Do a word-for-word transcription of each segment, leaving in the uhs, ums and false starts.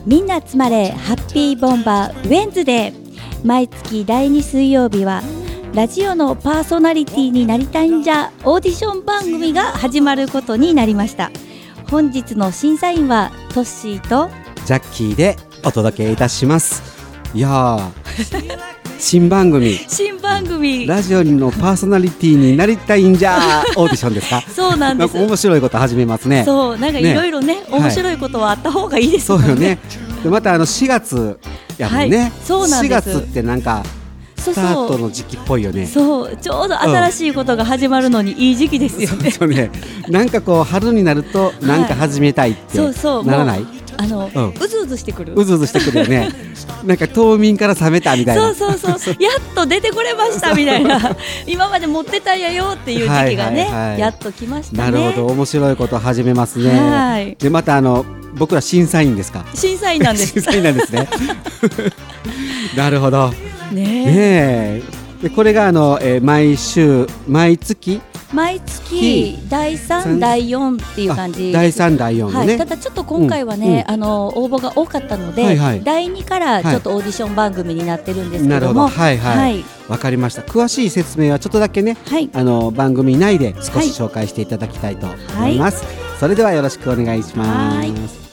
みんな集まれハッピーボンバーウェンズデー。毎月だいに水曜日はラジオのパーソナリティになりたいんじゃオーディション番組が始まることになりました。本日の審査員はトッシーとジャッキーでお届けいたします。いやー新番組新番組ラジオのパーソナリティになりたいんじゃオーディションですか？ そうなんです。 なんか面白いこと始めますね。 そう、なんかいろいろね、面白いことはあった方がいいですよね。 そうよね。でまたあのしがつやもんね、はい、 そうなんです。 しがつってなんかスタートの時期っぽいよね。 そう、ちょうど新しいことが始まるのにいい時期ですよね。 そうね。なんかこう春になるとなんか始めたいってならない？ そうそう、あの、うん、うずうずしてくるうずうずしてくるよね。なんか冬眠から覚めたみたいな。 そうそうそうやっと出てこれましたみたいな今まで持ってたんやよっていう時期がね、はいはいはい、やっと来ましたね。 なるほど、面白いこと始めますね。 はい。 でまたあの僕ら審査員ですか？ 審査員なんです審査員なんですねなるほどねえ、 ねえ。でこれがあの、えー、毎週毎月毎月だいさん、だいよんっていう感じ。 だいさん、だいよんのね、 はい、ただちょっと今回はね、うん、あの応募が多かったので、はいはい、だいにからちょっとオーディション番組になってるんですけども、なるほど、 はいはい、はい、わかりました。詳しい説明はちょっとだけね、はい、あの番組内で少し紹介していただきたいと思います、はい、それではよろしくお願いします。はい、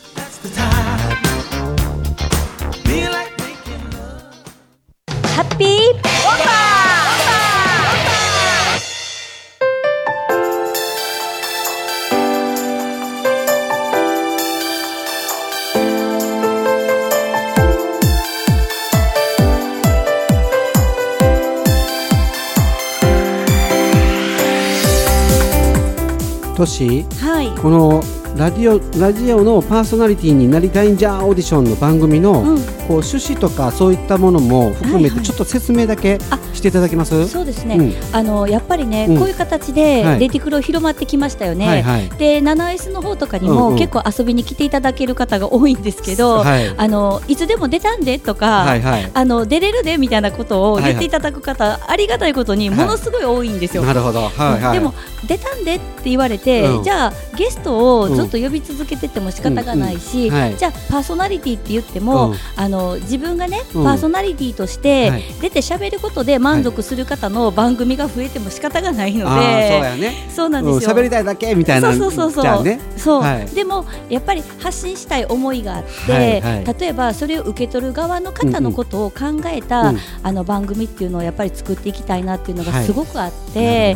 ハッピーボンバー。 トシ、 はい、 このラジオ、ラジオのパーソナリティになりたいんじゃオーディションの番組の、うん、こう趣旨とかそういったものも含めてちょっと説明だけしていただけます？はいはい、 そうですね、うん、あのやっぱりね、うん、こういう形でレディクロ広まってきましたよね、はいはい、で ナナエス の方とかにも、うんうん、結構遊びに来ていただける方が多いんですけど、はい、あのいつでも出たんでとか、はいはい、あの出れるでみたいなことを言っていただく方、はいはい、ありがたいことにものすごい多いんですよ、はい、 なるほど、はいはい、 でも出たんでって言われて、うん、じゃあゲストをずっと呼び続けてても仕方がないし、うんうんはい、じゃあパーソナリティって言っても、うん、あの自分がね、うん、パーソナリティとして出て喋ることで満足する方の番組が増えても仕方がないので、はい、 そうやね、 そうなんですよ、 喋りたいだけみたいな。 そうそうそうそう、 じゃあね、 そう、 はい、 でもやっぱり発信したい思いがあって、はいはい、例えばそれを受け取る側の方のことを考えた、うんうん、あの番組っていうのをやっぱり作っていきたいなっていうのがすごくあって、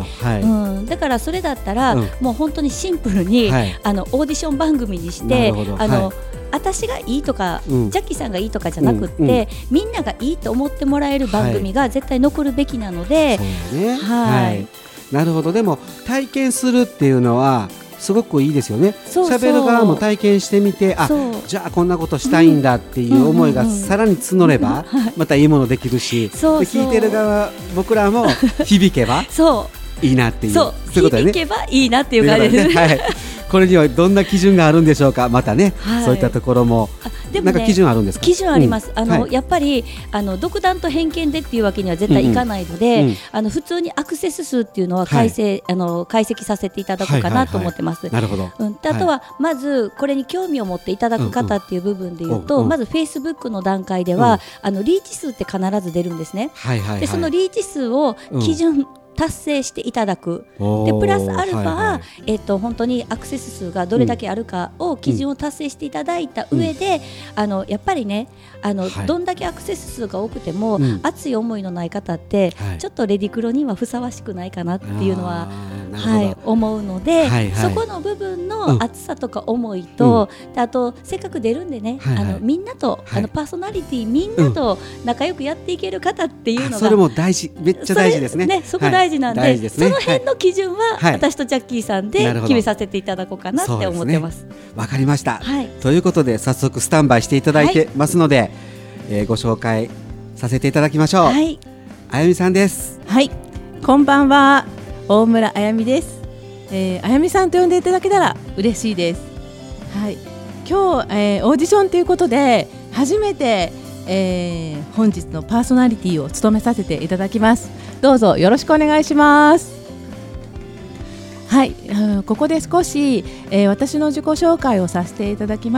はいはい、うん、だからそれだったら、うん、もう本当にシンプルに、はい、あのオーディション番組にして、あの、はい、私がいいとか、うん、ジャッキーさんがいいとかじゃなくって、うんうん、みんながいいと思ってもらえる番組が絶対残るべきなので、 はい、そうね、はいはい、なるほど。でも体験するっていうのはすごくいいですよね。喋る側も体験してみて、あ、じゃあこんなことしたいんだっていう思いがさらに募ればまたいいものできるし、そうそう、聞いてる側僕らも響けばそういいなっていう、 そう、そういうことね、響けばいいなっていう感じですね、はい、 これにはどんな基準があるんでしょうか。またね、はい、そういったところもでも、ね、なんか基準あるんですか？ 基準あります、うん、あの、はい、やっぱりあの独断と偏見でっていうわけには絶対いかないので、うんうん、あの普通にアクセス数っていうのは解析、はい、あの解析させていただくかなと思ってます、はいはいはい、なるほど、うん、であとはまずこれに興味を持っていただく方っていう部分でいうと、うんうん、まず Facebook の段階では、うん、あのリーチ数って必ず出るんですね、はいはいはい、でそのリーチ数を基準、うん達成していただく。でプラスアルファ、はいはい、えっと、本当にアクセス数がどれだけあるかを基準を達成していただいた上で、うん、あのやっぱりね、あの、はい、どんだけアクセス数が多くても、うん、熱い思いのない方って、はい、ちょっとレディクロにはふさわしくないかなっていうのは、はい、思うので、はいはい、そこの部分の熱さとか思いと、うん、であとせっかく出るんでね、はいはい、あのみんなと、はい、あのパーソナリティみんなと仲良くやっていける方っていうのが、 それも大事、めっちゃ大事ですね。 ね、そこ大事なんで、はい、その辺の基準は、はい、私とジャッキーさんで決めさせていただこうかなって思ってます。 わ、ね、かりました、はい、ということで早速スタンバイしていただいてますので、はい、えー、ご紹介させていただきましょう、はい、あやみさんです。 はい、こんばんは、大村あやみです、えー、あやみさんと呼んでいただけたら嬉しいです。はい、今日、えー、オーディションということで初めて、えー、本日のパーソナリティを務めさせていただきます。どうぞよろしくお願いします。はい、ここで少し、えー、私の自己紹介をさせていただきます。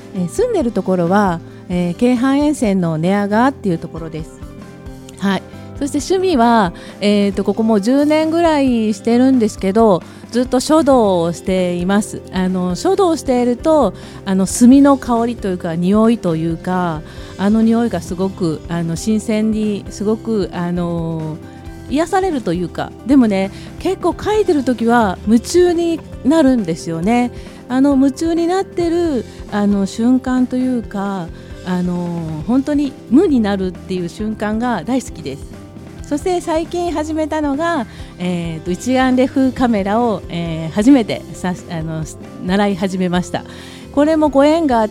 えー、住んでるところは、えー、京阪沿線の寝屋川っていうところです。はい。そして趣味は、えー、とここもうじゅうねんぐらいしてるんですけど、ずっと書道をしています。あの書道をしていると、あの墨の香りというか匂いというか、あの匂いがすごくあの新鮮にすごくあの癒されるというか、でもね、結構書いてる時は夢中になるんですよね。あの夢中になってるあの瞬間というか、あの本当に無になるっていう瞬間が大好きです。そして最近始めたのが、えー、と一眼レフカメラを、えー、初めてさあの習い始めました。これもご縁があって、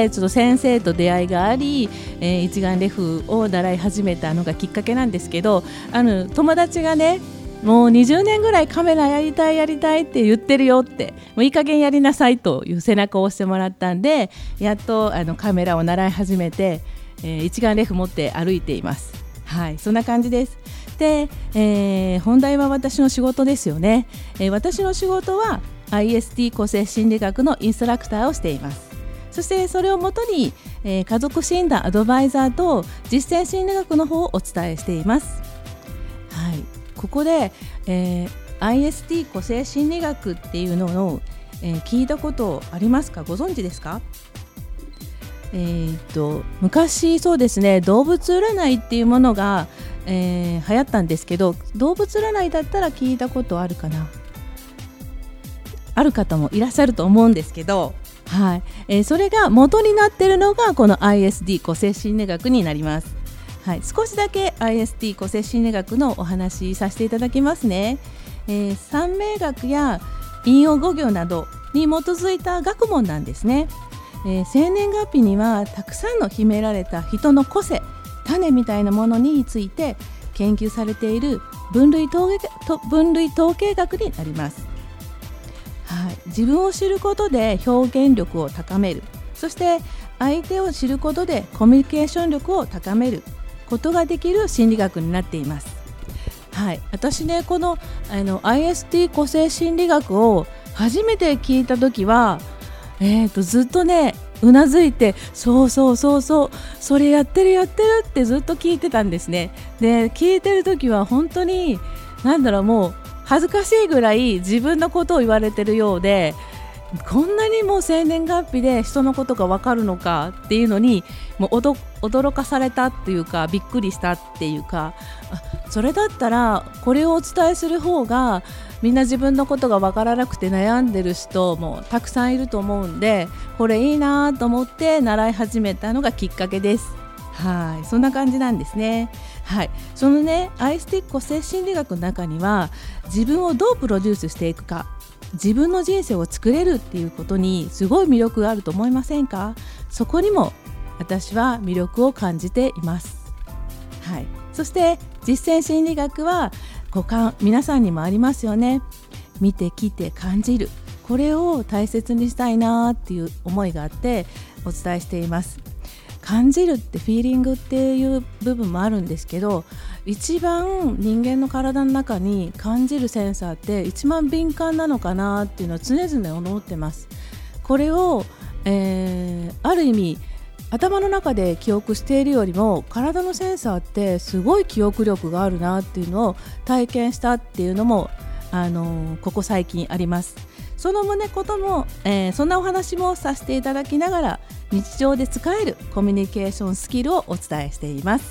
ちょっと先生と出会いがあり、えー、一眼レフを習い始めたのがきっかけなんですけど、あの友達がね、もうにじゅうねんぐらいカメラやりたいやりたいって言ってるよって、もういい加減やりなさいという背中を押してもらったんで、やっとあのカメラを習い始めて、えー、一眼レフ持って歩いています。はい、そんな感じです。で、えー、本題は私の仕事ですよね。えー、私の仕事は アイエスティー 個性心理学のインストラクターをしています。そしてそれをもとに、えー、家族診断アドバイザーと実践心理学の方をお伝えしています。はい、ここで、えー、アイエスティー 個性心理学っていうのを、えー、聞いたことありますか？ご存知ですか？えー、と昔そうですね、動物占いっていうものが、えー、流行ったんですけど、動物占いだったら聞いたことあるかな、ある方もいらっしゃると思うんですけど、はい、えー、それが元になっているのがこの アイエスディー 個性心理学になります。はい、少しだけ アイエスディー 個性心理学のお話しさせていただきますね。えー、三名学や陰陽五行などに基づいた学問なんですね。えー、生年月日にはたくさんの秘められた人の個性、種みたいなものについて研究されている分類統計、分類統計学になります。はい、自分を知ることで表現力を高める、そして相手を知ることでコミュニケーション力を高めることができる心理学になっています。はい、私ね、この、あの アイエスティー 個性心理学を初めて聞いたときは、えー、とずっとねうなずいて、そうそうそうそう、それやってるやってるってずっと聞いてたんですね。で、聞いてるときは本当になんだろう、もう恥ずかしいぐらい自分のことを言われてるようで、こんなにも生年月日で人のことが分かるのかっていうのに、もう驚かされたっていうか、びっくりしたっていうか、あ、それだったらこれをお伝えする方がみんな自分のことが分からなくて悩んでる人もたくさんいると思うんで、これいいなと思って習い始めたのがきっかけです。はい、そんな感じなんですね。はい、そのね、アイエスティー 個性心理学の中には、自分をどうプロデュースしていくか、自分の人生を作れるっていうことにすごい魅力があると思いませんか？そこにも私は魅力を感じています。はい、そして実践心理学は五感、皆さんにもありますよね。見て聞いて感じる、これを大切にしたいなっていう思いがあってお伝えしています。感じるってフィーリングっていう部分もあるんですけど、一番人間の体の中に感じるセンサーって一番敏感なのかなっていうのを常々思ってます。これを、えー、ある意味頭の中で記憶しているよりも、体のセンサーってすごい記憶力があるなっていうのを体験したっていうのも、あのー、ここ最近あります。その旨ことも、えー、そんなお話もさせていただきながら、日常で使えるコミュニケーションスキルをお伝えしています。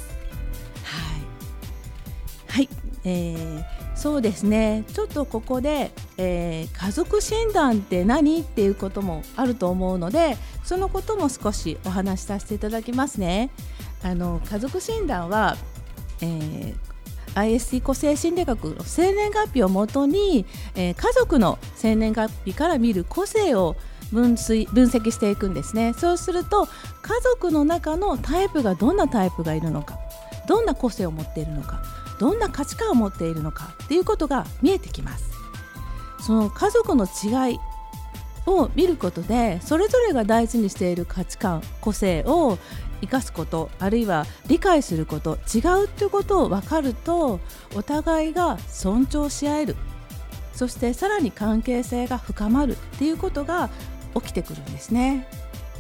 はい、はい、えー、そうですね、ちょっとここで、えー、家族診断って何っていうこともあると思うので、そのことも少しお話しさせていただきますね。あの家族診断は、えーアイエスティー 個性心理学の生年月日をもとに、えー、家族の生年月日から見る個性を分析、分析していくんですね。そうすると家族の中のタイプがどんなタイプがいるのか、どんな個性を持っているのか、どんな価値観を持っているのかっていうことが見えてきます。その家族の違いを見ることで、それぞれが大事にしている価値観、個性を生かすこと、あるいは理解すること、違うということを分かると、お互いが尊重し合える、そしてさらに関係性が深まるっていうことが起きてくるんですね。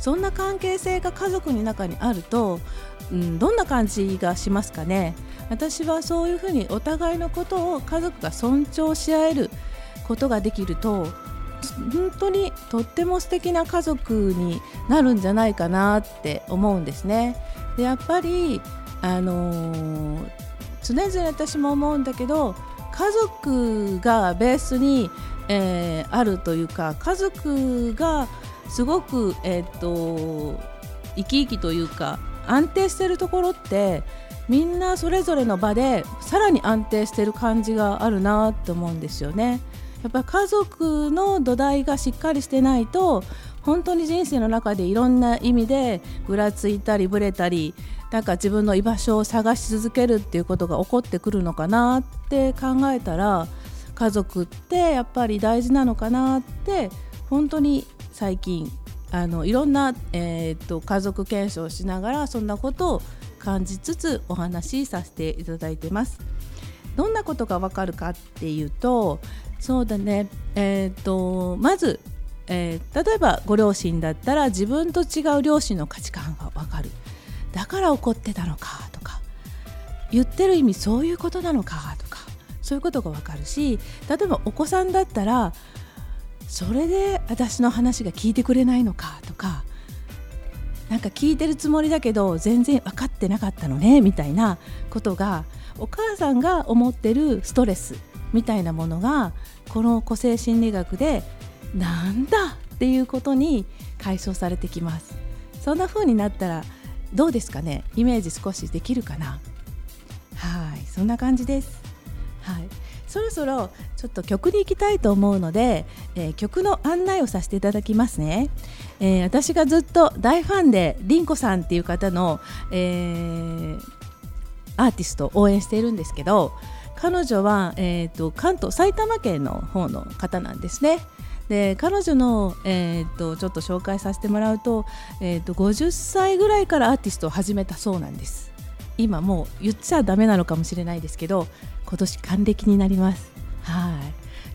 そんな関係性が家族の中にあると、うん、どんな感じがしますかね。私はそういうふうにお互いのことを家族が尊重し合えることができると、本当にとっても素敵な家族になるんじゃないかなって思うんですね。でやっぱり、あのー、常々私も思うんだけど、家族がベースに、えー、あるというか、家族がすごく、えー、っと生き生きというか安定しているところって、みんなそれぞれの場でさらに安定している感じがあるなと思うんですよね。やっぱり家族の土台がしっかりしてないと、本当に人生の中でいろんな意味でぐらついたりブレたり、なんか自分の居場所を探し続けるっていうことが起こってくるのかなって考えたら、家族ってやっぱり大事なのかなって本当に最近あのいろんな、えー、と家族検証をしながらそんなことを感じつつお話しさせていただいてます。どんなことがわかるかっていうと、そうだね、えー、とまず、えー、例えばご両親だったら自分と違う両親の価値観がわかる。だから怒ってたのかとか、言ってる意味そういうことなのかとか、そういうことがわかるし、例えばお子さんだったらそれで私の話が聞いてくれないのかとか、なんか聞いてるつもりだけど全然分かってなかったのねみたいなことが、お母さんが思ってるストレスみたいなものがこの個性心理学でなんだっていうことに解消されてきます。そんな風になったらどうですかね。イメージ少しできるかな。はい、そんな感じです。はい、そろそろちょっと曲に行きたいと思うので、えー、曲の案内をさせていただきますね。えー、私がずっと大ファンでリンコさんっていう方の、えー、アーティストを応援しているんですけど、彼女は、えーと、関東埼玉県の方の方なんですね。で彼女の、えーと、ちょっと紹介させてもらうと、えーと、ごじゅっさいぐらいからアーティストを始めたそうなんです。今もう言っちゃダメなのかもしれないですけど、今年還暦になります。はい、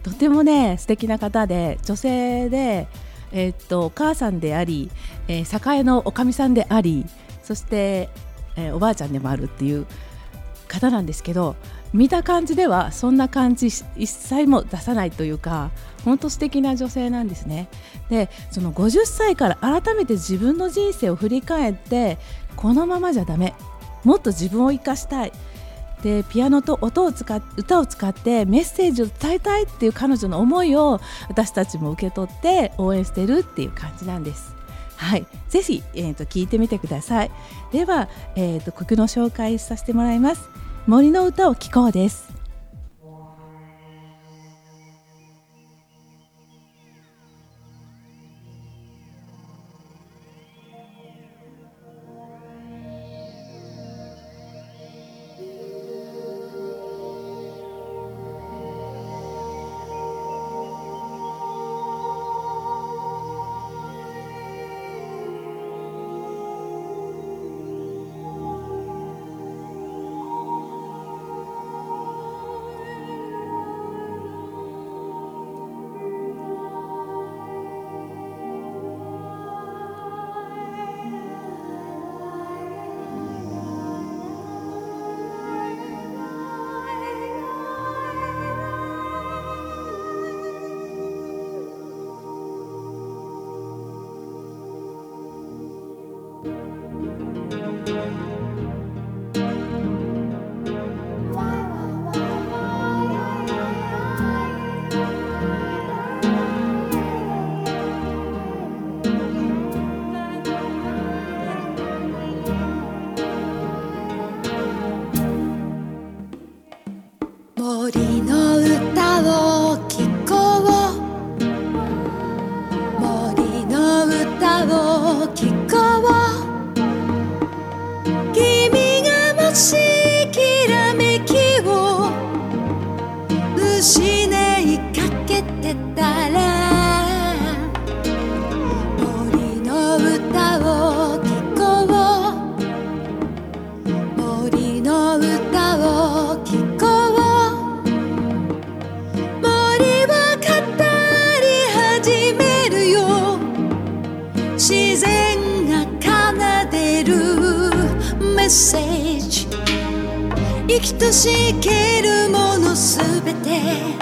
とてもね素敵な方で、女性で、えー、っとお母さんであり、えー、栄のおかみさんであり、そして、えー、おばあちゃんでもあるっていう方なんですけど、見た感じではそんな感じ一切も出さないというか、本当素敵な女性なんですね。でそのごじゅっさいから改めて自分の人生を振り返って、このままじゃダメ、もっと自分を生かしたい、でピアノと音を使っ歌を使ってメッセージを伝えたいっていう彼女の思いを私たちも受け取って応援してるっていう感じなんです。はい、ぜひ、えー、と聞いてみてください。では、えー、と曲の紹介させてもらいます。森の歌を聴こうです。 ッセージ、生きとしけるものすべて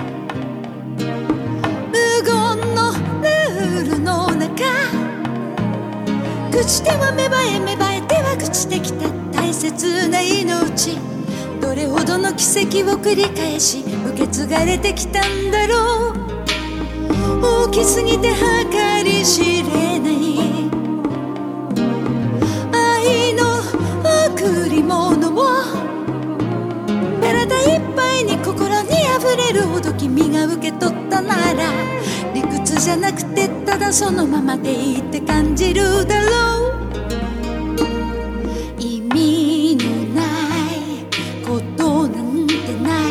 無言のルールの中、朽ちては芽生え芽生えては朽ちてきた大切な命、どれほどの奇跡を繰り返し受け継がれてきたんだろう。大きすぎて計り知れない愛の贈り物を体いっぱいに心にあふれるほど君が受け取ったなら、理屈じゃなくてただそのままでいいって感じるだろう。意味のないことなんてない。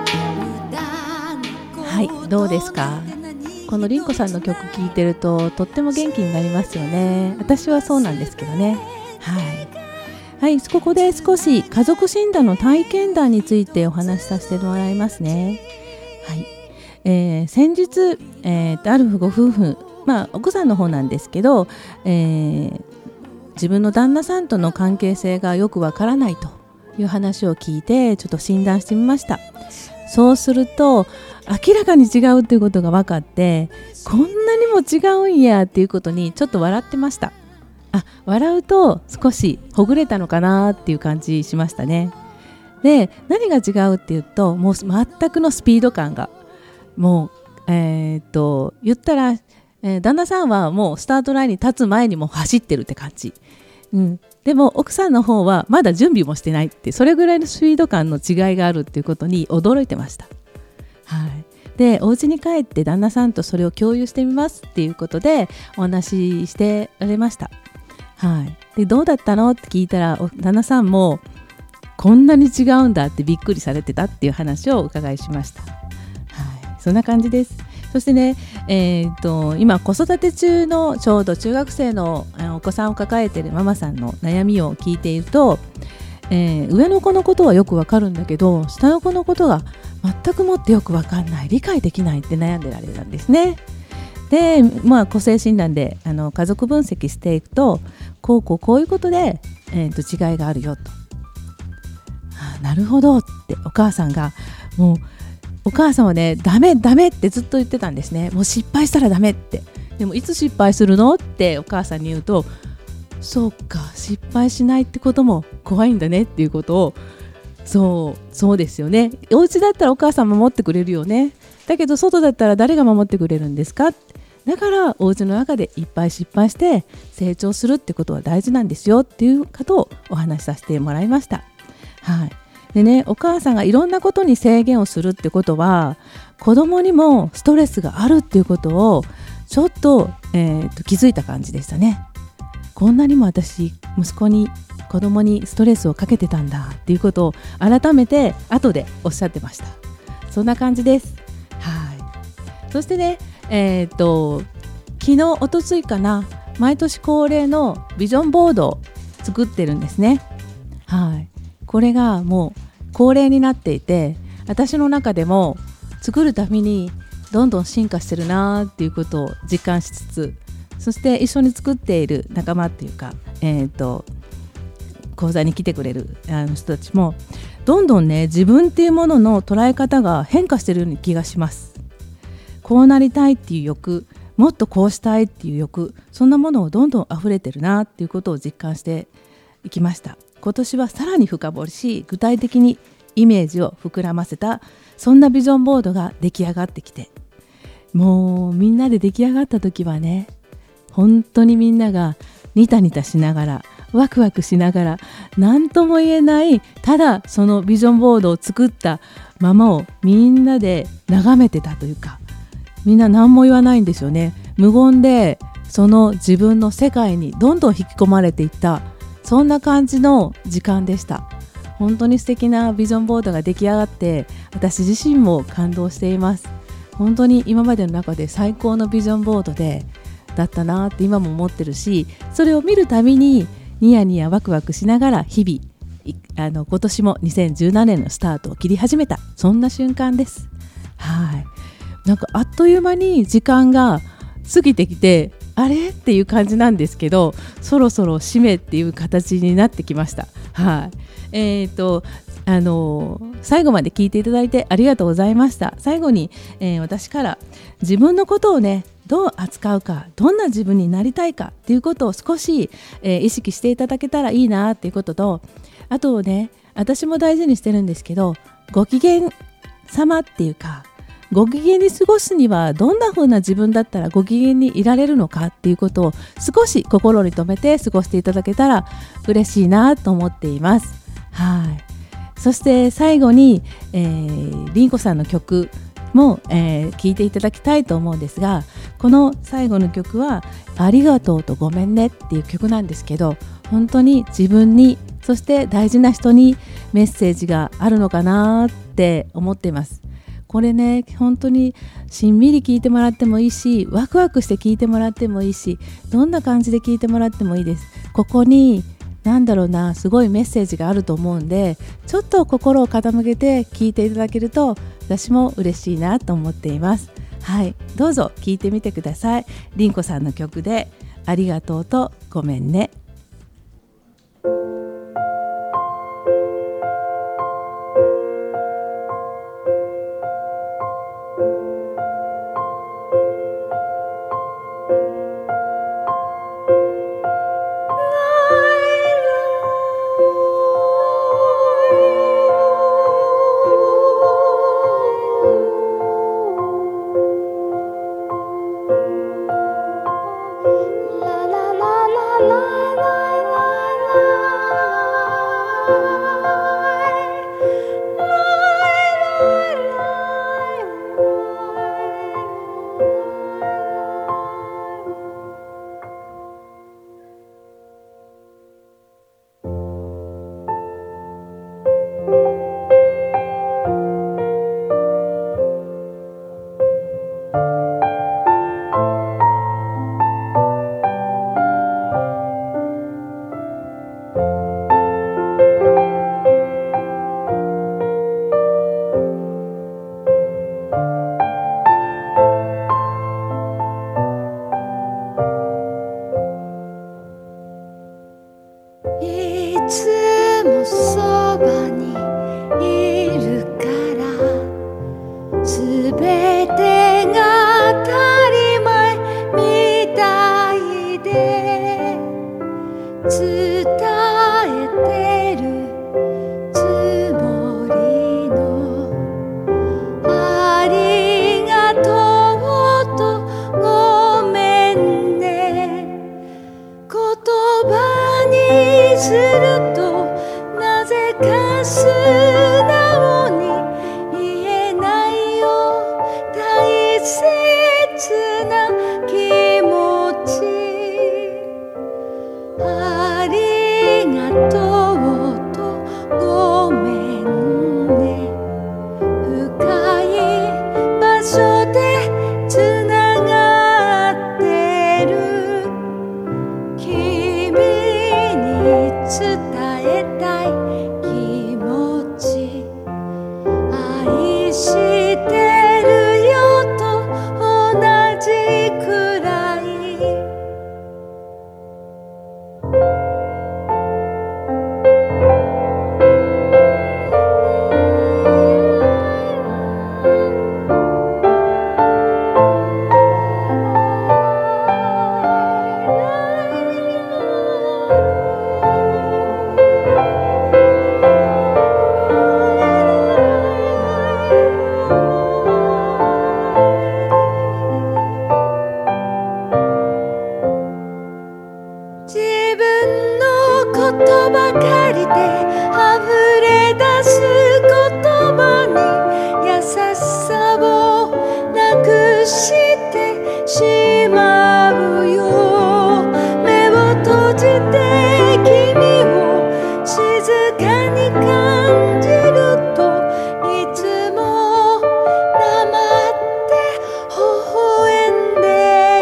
はい、どうですか。このりんこさんの曲聴いてるととっても元気になりますよね。私はそうなんですけどね。はい、はい、ここで少し家族診断の体験談についてお話しさせてもらいますね。はい、えー、先日、えー、あるご夫婦、まあ奥さんの方なんですけど、えー、自分の旦那さんとの関係性がよくわからないという話を聞いてちょっと診断してみました。そうすると明らかに違うということが分かって、こんなにも違うんやっていうことにちょっと笑ってました。あ、笑うと少しほぐれたのかなっていう感じしましたね。で、何が違うっていうと、もう全くのスピード感がもう、えー、っと言ったら、えー、旦那さんはもうスタートラインに立つ前にも走ってるって感じ、うん、でも奥さんの方はまだ準備もしてないって、それぐらいのスピード感の違いがあるっていうことに驚いてました。はい、でお家に帰って旦那さんとそれを共有してみますっていうことでお話ししてられました。はい、でどうだったのって聞いたら、旦那さんもこんなに違うんだってびっくりされてたっていう話をお伺いしました。はい、そんな感じです。そしてね、えー、と今子育て中のちょうど中学生のお子さんを抱えているママさんの悩みを聞いていると、えー、上の子のことはよくわかるんだけど下の子のことが全くもってよくわかんない、理解できないって悩んでられたんですね。で、まあ、個性診断であの家族分析していくと、こうこうこういうことで、えー、と違いがあるよと。あ、なるほどってお母さんがもうお母さんはね、ダメダメってずっと言ってたんですね。もう失敗したらダメって。でもいつ失敗するのってお母さんに言うと、そうか、失敗しないってことも怖いんだねっていうことを、そうそうですよね。お家だったらお母さん守ってくれるよね。だけど外だったら誰が守ってくれるんですか。だからお家の中でいっぱい失敗して成長するってことは大事なんですよっていうことをお話しさせてもらいました。はい。でね、お母さんがいろんなことに制限をするってことは子供にもストレスがあるっていうことをちょっと、えー、と気づいた感じでしたね。こんなにも私息子に子供にストレスをかけてたんだっていうことを改めて後でおっしゃってました。そんな感じです。はい。そしてね、えー、と昨日おとついかな、毎年恒例のビジョンボードを作ってるんですね。はい。これがもう恒例になっていて、私の中でも作るたびにどんどん進化してるなっていうことを実感しつつ、そして一緒に作っている仲間っていうか、えー、と講座に来てくれるあの人たちもどんどんね、自分っていうものの捉え方が変化してるような気がします。こうなりたいっていう欲、もっとこうしたいっていう欲、そんなものをどんどん溢れてるなっていうことを実感していきました。今年はさらに深掘りし、具体的にイメージを膨らませた、そんなビジョンボードが出来上がってきて、もうみんなで出来上がった時はね、本当にみんながニタニタしながら、ワクワクしながら、何とも言えない、ただそのビジョンボードを作ったままをみんなで眺めてたというか、みんな何も言わないんですよね。無言でその自分の世界にどんどん引き込まれていった、そんな感じの時間でした。本当に素敵なビジョンボードが出来上がって、私自身も感動しています。本当に今までの中で最高のビジョンボードでだったなって今も思ってるし、それを見るたびにニヤニヤワクワクしながら日々、あの今年もにせんじゅうななねんのスタートを切り始めた、そんな瞬間です。はい。なんかあっという間に時間が過ぎてきて、 あれっていう感じなんですけど、そろそろ締めっていう形になってきました。はい、えーとあのー、最後まで聞いていただいてありがとうございました。最後に、えー、私から自分のことをねどう扱うか、どんな自分になりたいかっていうことを少し、えー、意識していただけたらいいなっていうことと、あとね私も大事にしてるんですけど、ご機嫌様っていうかご機嫌に過ごすにはどんな風な自分だったらご機嫌にいられるのかっていうことを少し心に留めて過ごしていただけたら嬉しいなと思っています。はい。そして最後に、えー、りんこさんの曲も、えー、聴いていただきたいと思うんですが、この最後の曲はありがとうとごめんねっていう曲なんですけど、本当に自分にそして大事な人にメッセージがあるのかなって思っています。これね本当にしんみり聞いてもらってもいいし、ワクワクして聞いてもらってもいいし、どんな感じで聞いてもらってもいいです。ここになんだろうな、すごいメッセージがあると思うんで、ちょっと心を傾けて聞いていただけると私も嬉しいなと思っています。はい、どうぞ聞いてみてください。りんこさんの曲でありがとうとごめんね。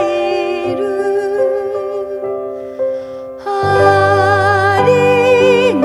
あ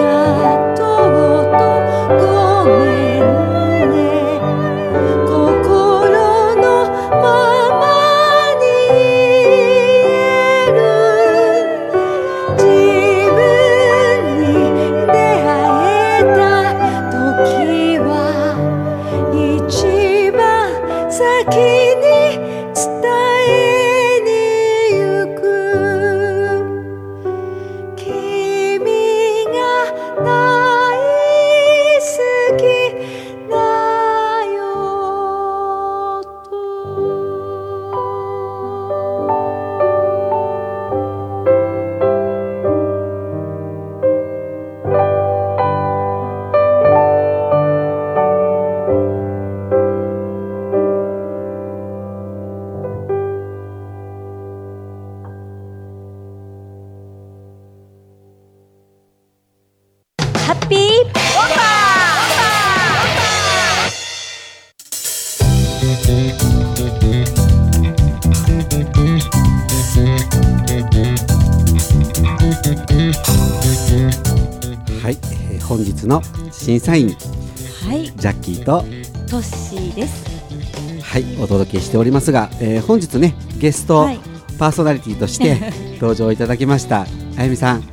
の審査員、 はい、 ジャッキーとトッシーです。 はい、お届けしておりますが、えー、本日ねゲスト、はい、パーソナリティとして登場いただきましたあやみさん、はい、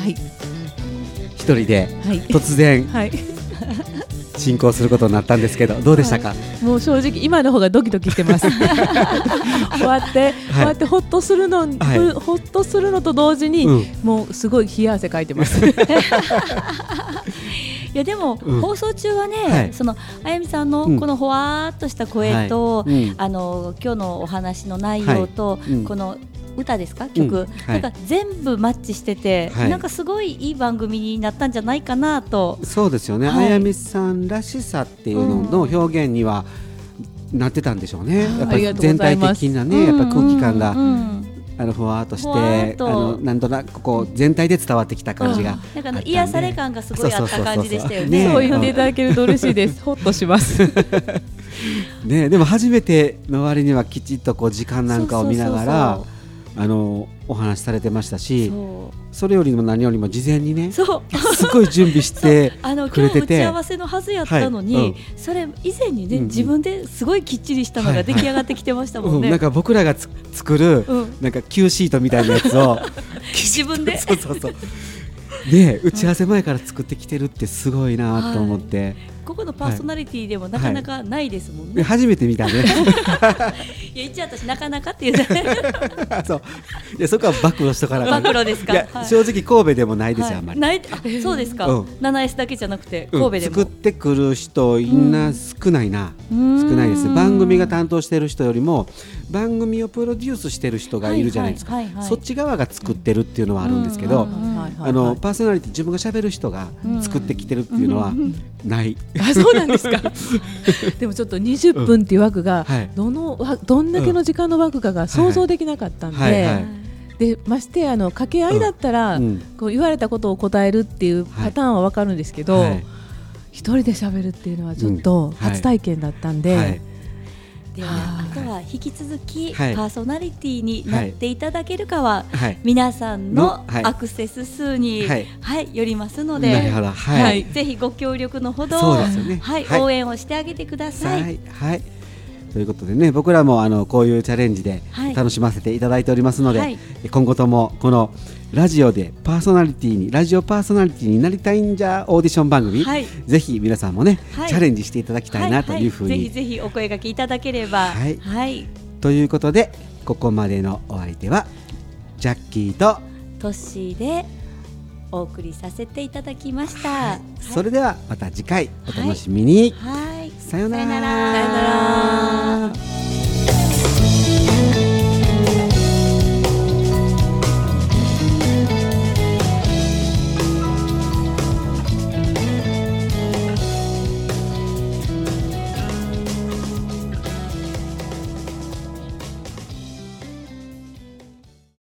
一人で突然、はい、進行することになったんですけどどうでしたか？はい、 もう正直今の方がドキドキしてますこうやって、はい、こうやってホッとするの、はい、ホッとするのと同時に、うん、もうすごい冷や汗かいてますいやでも、うん、放送中はね、はい、そのあやみさんのこのほわーっとした声と、うん、あの今日のお話の内容と、はい、この歌ですか曲、うん、なんか全部マッチしてて、はい、なんかすごいいい番組になったんじゃないかなと。 そうですよね、はい、あやみさんらしさっていうのの表現にはなってたんでしょうね、うん、やっぱり全体的なね、やっぱ空気感が、うんうん、あのふわっとしてあのなんとなくこう全体で伝わってきた感じがあったんで、 なんか癒され感がすごいあった感じでしたよね。 そう言っていただけると嬉しいですほっとしますね、でも初めての割にはきちっとこう時間なんかを見ながらそうそうそうそうあのお話しされてましたし、 そ, それよりも何よりも事前にねそうすごい準備してあの今日打ち合わせのはずやったのに、はいうん、それ以前にね、うんうん、自分ですごいきっちりしたのが出来上がってきてましたもんね、はいはいうん、 なんか僕らがつ作る、うん、なんか Q シートみたいなやつを自分でそうそうそうで打ち合わせ前から作ってきてるってすごいなと思って、はい、 ここのパーソナリティでもなかなかないですもんね、はい、 初めて見たねいや一応私なかなかっていうそういやそこは暴露しとから暴露ですか？いや、 はい、正直神戸でもないですよ、はい、あんまりないあそうですか、うん、ななエス だけじゃなくて神戸でも、うん、 作ってくる人みんな少ないな、うん、少ないです。番組が担当してる人よりも番組をプロデュースしてる人がいるじゃないですか、はいはいはいはい、そっち側が作ってるっていうのはあるんですけど、あのパーソナリティ自分が喋る人が作ってきてるっていうのはない、 うん、あそうなんですかでもちょっとにじゅっぷんっていう枠がどの、はい、どんだけの時間の枠かが想像できなかったんで、はいはいはい、でましてあの掛け合いだったら、うん、こう言われたことを答えるっていうパターンは分かるんですけど、はい、一人で喋るっていうのはちょっと初体験だったんで、うんはいはい、 では、あとは引き続きパーソナリティになっていただけるかは、はい、皆さんのアクセス数に、はいはい、よりますので、はいはい、ぜひご協力のほど、そうですよね、はいはい、応援をしてあげてください、はいはい、 ということでね、僕らもあのこういうチャレンジで楽しませていただいておりますので、はい、今後ともこのラジオでパーソナリティにラジオパーソナリティになりたいんじゃオーディション番組、はい、ぜひ皆さんもね、はい、チャレンジしていただきたいなというふうに、はいはい、 ぜひぜひお声掛けいただければ、はいはい、 ということでここまでのお相手はジャッキーとトッシーでお送りさせていただきました、はいはい、 それではまた次回お楽しみに、 はいはい、 さよなら。 さよなら。